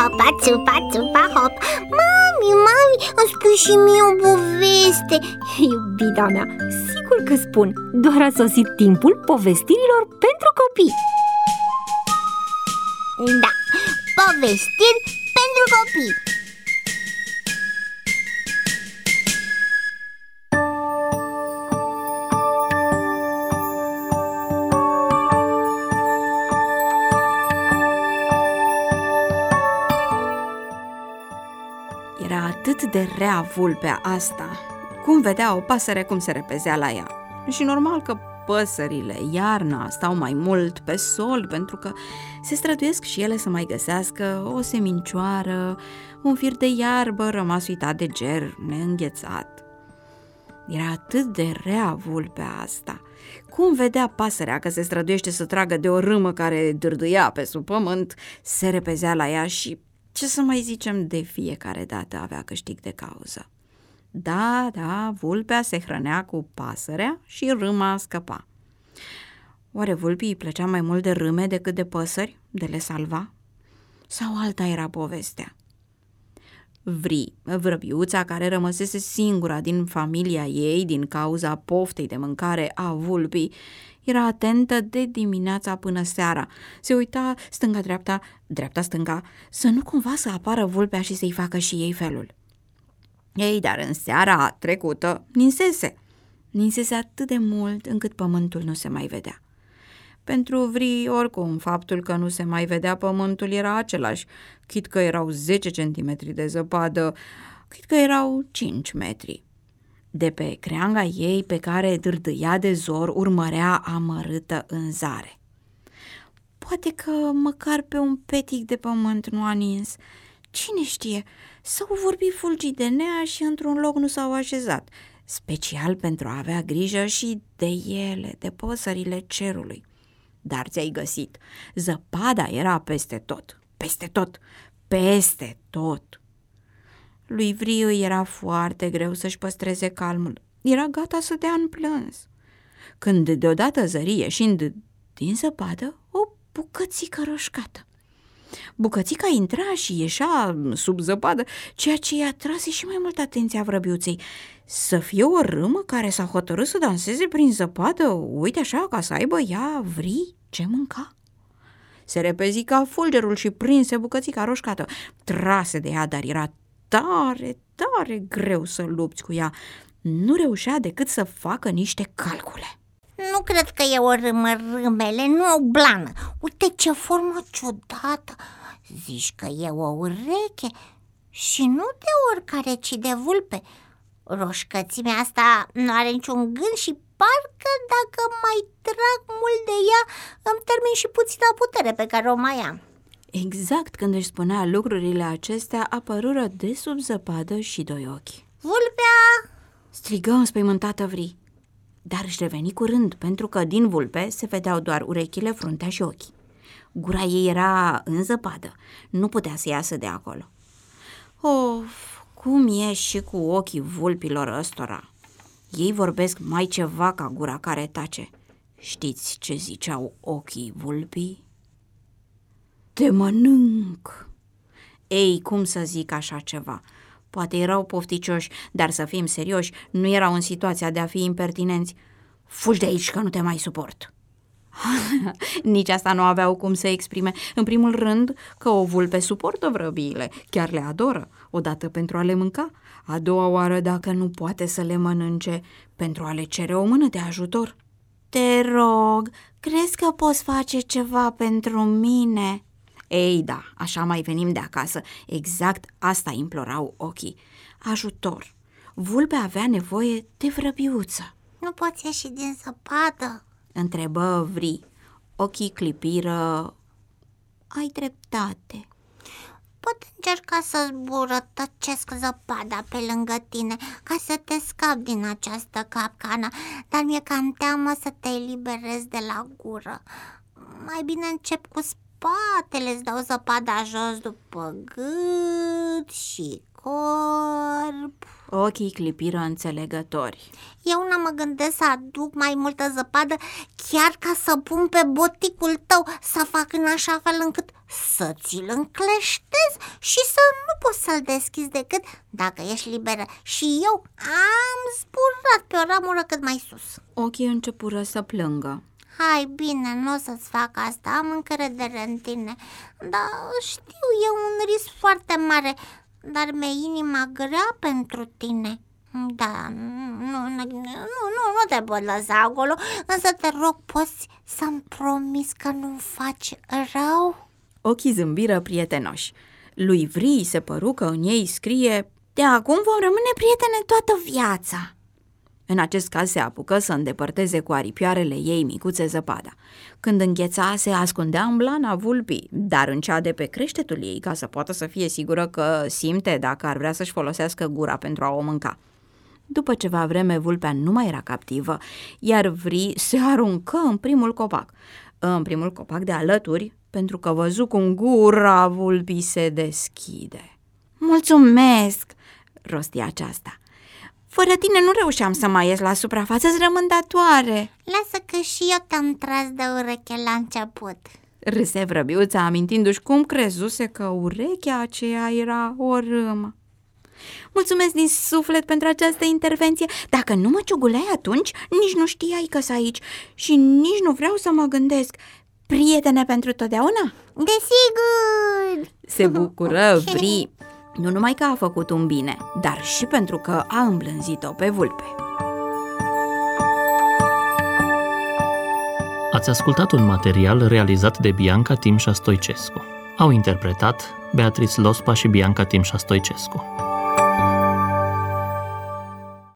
țupa, țupa, țupa, hop. Mami, îmi spui și mie o poveste. Iubita mea, sigur că spun. Doar a sosit timpul povestirilor pentru copii. Da, povestiri pentru copii. Era atât de rea vulpea asta, cum vedea o pasăre cum se repezea la ea. Și normal că păsările iarna stau mai mult pe sol, pentru că se străduiesc și ele să mai găsească o semincioară, un fir de iarbă rămas uitat de ger, neînghețat. Era atât de rea vulpea asta, cum vedea pasărea că se străduiește să tragă de o râmă care dârdâia pe sub pământ, se repezea la ea și, ce să mai zicem, de fiecare dată avea câștig de cauză. Da, vulpea se hrănea cu pasărea și râma scăpa. Oare vulpii îi plăcea mai mult de râme decât de păsări, de le salva? Sau alta era povestea? Vri, vrăbiuța care rămăsese singura din familia ei din cauza poftei de mâncare a vulpii, era atentă de dimineața până seara. Se uita stânga-dreapta, dreapta-stânga, să nu cumva să apară vulpea și să-i facă și ei felul. Ei, dar în seara trecută ninsese atât de mult încât pământul nu se mai vedea. Pentru Vri, oricum, faptul că nu se mai vedea pământul era același, chit că erau 10 centimetri de zăpadă, chit că erau 5 metri. De pe creanga ei, pe care dârdâia de zor, urmărea amărâtă în zare. Poate că măcar pe un petic de pământ nu a nins. Cine știe, s-au vorbit fulgii de nea și într-un loc nu s-au așezat, special pentru a avea grijă și de ele, de păsările cerului. Dar ți-ai găsit, zăpada era peste tot, peste tot, peste tot. Lui Vri îi era foarte greu să-și păstreze calmul, era gata să dea în plâns. Când deodată zări ieșind din zăpadă o bucățică roșcată. Bucățica intra și ieșea sub zăpadă, ceea ce i-a tras și mai mult atenția vrăbiuței. Să fie o râmă care s-a hotărât să danseze prin zăpadă, uite așa, ca să aibă ea Vri ce mânca. Se repezi ca fulgerul și prinse bucățica roșcată. Trase de ea, dar era tare, tare greu să lupți cu ea. Nu reușea decât să facă niște calcule. Nu cred că e o râmă, râmele, nu o blană. Uite ce formă ciudată. Zici că e o ureche și nu de oricare, ci de vulpe. Roșcățimea asta nu are niciun gând și parcă dacă mai trag mult de ea îmi termin și puțina putere pe care o mai am. Exact când își spunea lucrurile acestea, apărură de sub zăpadă și doi ochi. Vulpea! Strigă înspăimântată Vri, dar își reveni curând, pentru că din vulpe se vedeau doar urechile, fruntea și ochii. Gura ei era în zăpadă, nu putea să iasă de acolo. Of, cum e și cu ochii vulpilor ăstora? Ei vorbesc mai ceva ca gura care tace. Știți ce ziceau ochii vulpii? Te mănânc! Ei, cum să zic așa ceva? Poate erau pofticioși, dar să fim serioși, nu erau în situația de a fi impertinenți. Fugi de aici că nu te mai suport! Nici asta nu aveau cum să exprime. În primul rând că o vulpe suportă vrăbiile, chiar le adoră, odată pentru a le mânca, a doua oară dacă nu poate să le mănânce, pentru a le cere o mână de ajutor. Te rog, crezi că poți face ceva pentru mine? Ei da, așa mai venim de acasă, exact asta implorau ochii. Ajutor. Vulpea avea nevoie de vrăbiuță. Nu poți ieși din zăpadă? Întrebă Vri. Ochii clipiră. Ai dreptate. Pot încerca să zburătăcesc zăpada pe lângă tine ca să te scapi din această capcană, dar mi-e cam teamă să te eliberezi de la gură. Mai bine încep cu spatele, îți dau zăpada jos după gât și corp. Ochii clipiră înțelegători. Eu n-am mă gândesc să aduc mai multă zăpadă, chiar ca să pun pe boticul tău, să fac în așa fel încât să ți-l încleștez și să nu poți să-l deschizi decât dacă ești liberă. Și eu am zburat pe o ramură cât mai sus. Ochii începură să plângă. Hai, bine, nu o să-ți fac asta, am încredere în tine. Dar știu, e un risc foarte mare, dar mi-e inima grea pentru tine. Da, nu te pot lăsa acolo, însă te rog, poți să-mi promiți că nu-mi faci rău? Ochii zâmbiră prietenoși. Lui Vrii se păru că în ei scrie: de acum vom rămâne prietene toată viața. În acest caz se apucă să îndepărteze cu aripioarele ei micuțe zăpada. Când îngheța, se ascundea în blana vulpii, dar în cea de pe creștetul ei, ca să poată să fie sigură că simte dacă ar vrea să-și folosească gura pentru a o mânca. După ceva vreme, vulpea nu mai era captivă, iar Vrii se aruncă în primul copac de alături, pentru că văzu cum gura vulpii se deschide. Mulțumesc, rosti aceasta. Fără tine nu reușeam să mai ies la suprafață, îți rămân datoare. Lasă că și eu te-am tras de ureche la început. Râse vrăbiuța, amintindu-și cum crezuse că urechea aceea era o râmă. Mulțumesc din suflet pentru această intervenție. Dacă nu mă ciuguleai atunci, nici nu știai că-s aici și nici nu vreau să mă gândesc. Prietene pentru totdeauna? Desigur! Se bucură Vrii, nu numai că a făcut un bine, dar și pentru că a îmblânzit-o pe vulpe. Ați ascultat un material realizat de Bianca Timșa Stoicescu. Au interpretat Beatrice Lospa și Bianca Timșa Stoicescu.